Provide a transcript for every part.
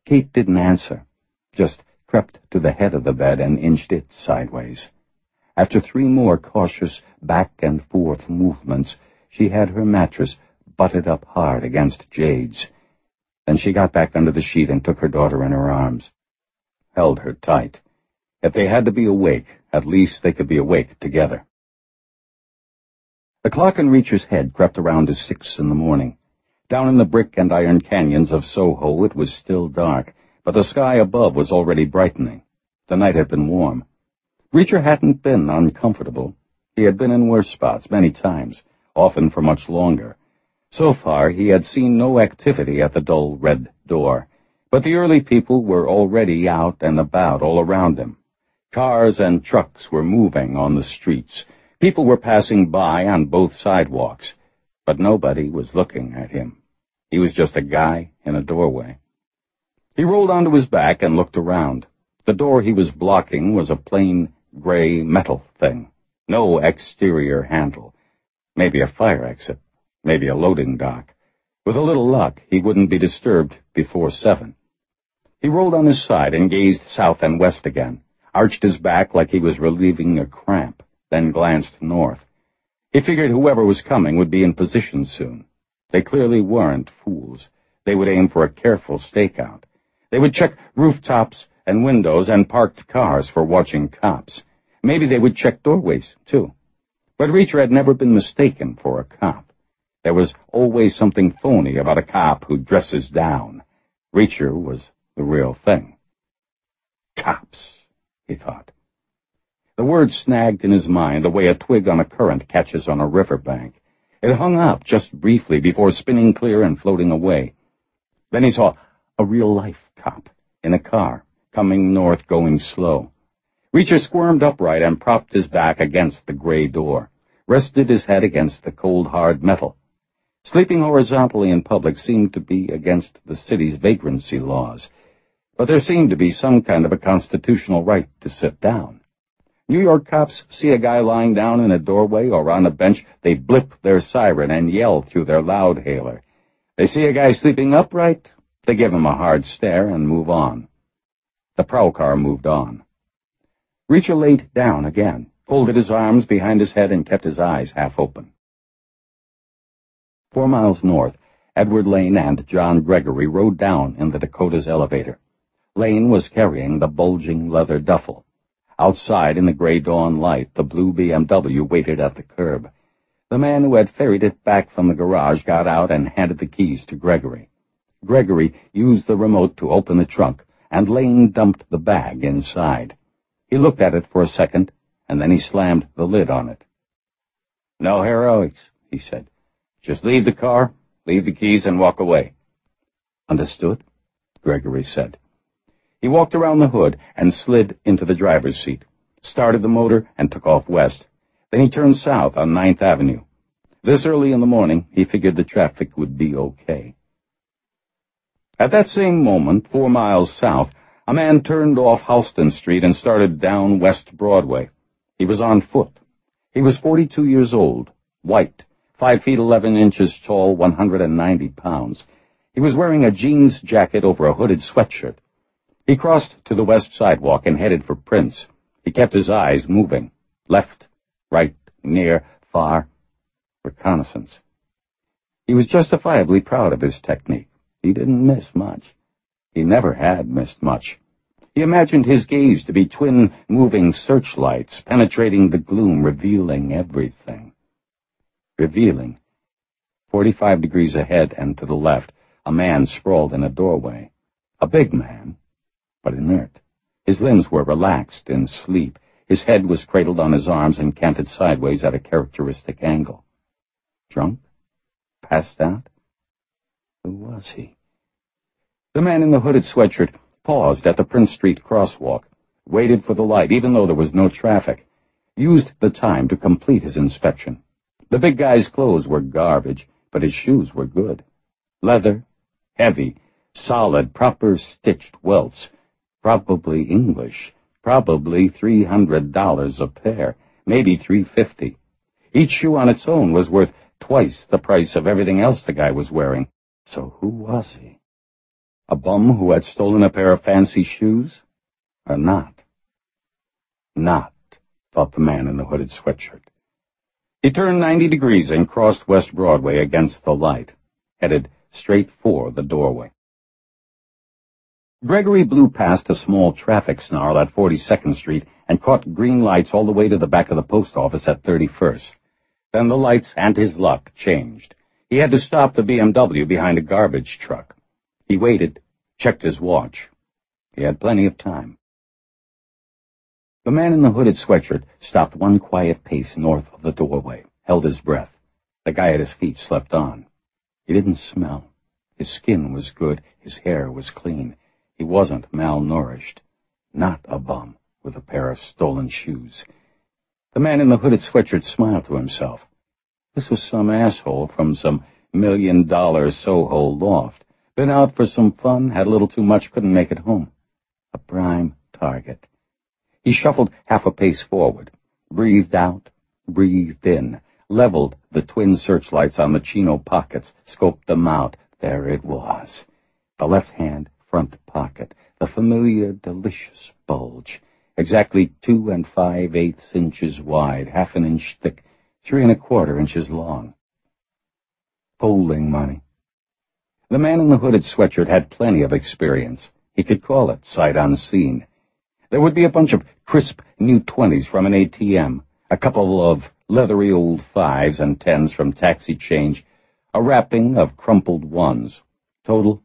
Kate didn't answer, just crept to the head of the bed and inched it sideways. After 3 more cautious back-and-forth movements, she had her mattress butted up hard against Jade's. Then she got back under the sheet and took her daughter in her arms. Held her tight. If they had to be awake, at least they could be awake together. The clock in Reacher's head crept around to 6 in the morning. Down in the brick and iron canyons of Soho it was still dark, but the sky above was already brightening. The night had been warm. Reacher hadn't been uncomfortable. He had been in worse spots many times, often for much longer. So far he had seen no activity at the dull red door, but the early people were already out and about all around him. Cars and trucks were moving on the streets. People were passing by on both sidewalks, but nobody was looking at him. He was just a guy in a doorway. He rolled onto his back and looked around. The door he was blocking was a plain gray metal thing. No exterior handle. Maybe a fire exit. Maybe a loading dock. With a little luck, he wouldn't be disturbed before 7. He rolled on his side and gazed south and west again, arched his back like he was relieving a cramp, then glanced north. He figured whoever was coming would be in position soon. They clearly weren't fools. They would aim for a careful stakeout. They would check rooftops and windows and parked cars for watching cops. Maybe they would check doorways, too. But Reacher had never been mistaken for a cop. There was always something phony about a cop who dresses down. Reacher was the real thing. Cops, he thought. The word snagged in his mind the way a twig on a current catches on a riverbank. It hung up just briefly before spinning clear and floating away. Then he saw a real-life cop in a car, coming north going slow. Reacher squirmed upright and propped his back against the gray door, rested his head against the cold, hard metal. Sleeping horizontally in public seemed to be against the city's vagrancy laws, but there seemed to be some kind of a constitutional right to sit down. New York cops see a guy lying down in a doorway or on a bench, they blip their siren and yell through their loudhailer. They see a guy sleeping upright, they give him a hard stare and move on. The prowl car moved on. Reacher laid down again, folded his arms behind his head and kept his eyes half open. 4 miles north, Edward Lane and John Gregory rode down in the Dakota's elevator. Lane was carrying the bulging leather duffel. Outside in the gray dawn light, the blue BMW waited at the curb. The man who had ferried it back from the garage got out and handed the keys to Gregory. Gregory used the remote to open the trunk, and Lane dumped the bag inside. He looked at it for a second, and then he slammed the lid on it. "No heroics," he said. "Just leave the car, leave the keys, and walk away." "Understood," Gregory said. He walked around the hood and slid into the driver's seat, started the motor, and took off west. Then he turned south on 9th Avenue. This early in the morning, he figured the traffic would be okay. At that same moment, 4 miles south, a man turned off Halston Street and started down West Broadway. He was on foot. He was 42 years old, white, 5 feet 11 inches tall, 190 pounds. He was wearing a jeans jacket over a hooded sweatshirt. He crossed to the west sidewalk and headed for Prince. He kept his eyes moving. Left, right, near, far. Reconnaissance. He was justifiably proud of his technique. He didn't miss much. He never had missed much. He imagined his gaze to be twin moving searchlights, penetrating the gloom, revealing everything. Revealing. 45 degrees ahead and to the left, a man sprawled in a doorway. A big man, but inert. His limbs were relaxed in sleep. His head was cradled on his arms and canted sideways at a characteristic angle. Drunk? Passed out? Who was he? The man in the hooded sweatshirt paused at the Prince Street crosswalk, waited for the light even though there was no traffic, used the time to complete his inspection. The big guy's clothes were garbage, but his shoes were good. Leather, heavy, solid, proper stitched welts, probably English, probably $300 a pair, maybe $350. Each shoe on its own was worth twice the price of everything else the guy was wearing. So who was he? A bum who had stolen a pair of fancy shoes? Or not? Not, thought the man in the hooded sweatshirt. He turned 90 degrees and crossed West Broadway against the light, headed straight for the doorway. Gregory blew past a small traffic snarl at 42nd Street and caught green lights all the way to the back of the post office at 31st. Then the lights and his luck changed. He had to stop the BMW behind a garbage truck. He waited, checked his watch. He had plenty of time. The man in the hooded sweatshirt stopped one quiet pace north of the doorway, held his breath. The guy at his feet slept on. He didn't smell. His skin was good. His hair was clean. He wasn't malnourished. Not a bum with a pair of stolen shoes. The man in the hooded sweatshirt smiled to himself. This was some asshole from some $1 million Soho loft. Been out for some fun, had a little too much, couldn't make it home. A prime target. He shuffled half a pace forward, breathed out, breathed in, leveled the twin searchlights on the chino pockets, scoped them out. There it was. The left hand front pocket, the familiar, delicious bulge, exactly 2 5/8 inches wide, half an inch thick, 3 1/4 inches long. Folding money. The man in the hooded sweatshirt had plenty of experience. He could call it sight unseen. There would be a bunch of crisp new 20s from an ATM, a couple of leathery old 5s and 10s from taxi change, a wrapping of crumpled 1s. Total,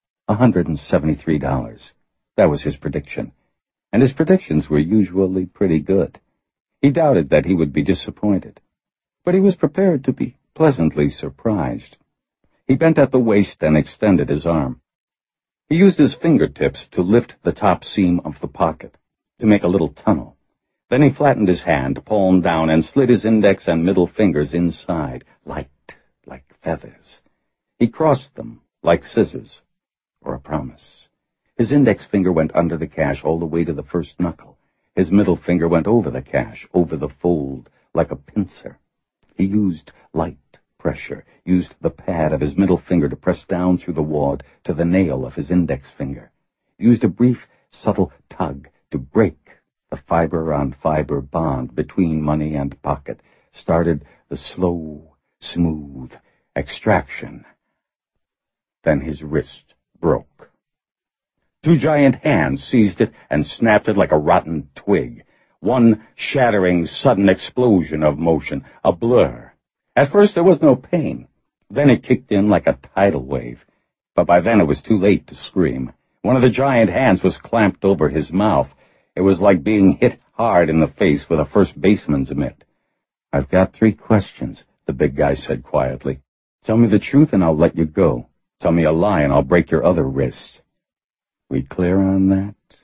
$173. That was his prediction, and his predictions were usually pretty good. He doubted that he would be disappointed, but he was prepared to be pleasantly surprised. He bent at the waist and extended his arm. He used his fingertips to lift the top seam of the pocket, to make a little tunnel. Then he flattened his hand, palm down, and slid his index and middle fingers inside, light, like feathers. He crossed them, like scissors, or a promise. His index finger went under the cash all the way to the first knuckle. His middle finger went over the cash, over the fold, like a pincer. He used light pressure, used the pad of his middle finger to press down through the wad to the nail of his index finger, used a brief, subtle tug to break the fiber-on-fiber bond between money and pocket, started the slow, smooth extraction. Then his wrist broke. 2 giant hands seized it and snapped it like a rotten twig. One shattering, sudden explosion of motion, a blur. At first there was no pain. Then it kicked in like a tidal wave. But by then it was too late to scream. One of the giant hands was clamped over his mouth. It was like being hit hard in the face with a first baseman's mitt. "I've got 3 questions," the big guy said quietly. "Tell me the truth and I'll let you go. Tell me a lie and I'll break your other wrist. We clear on that?"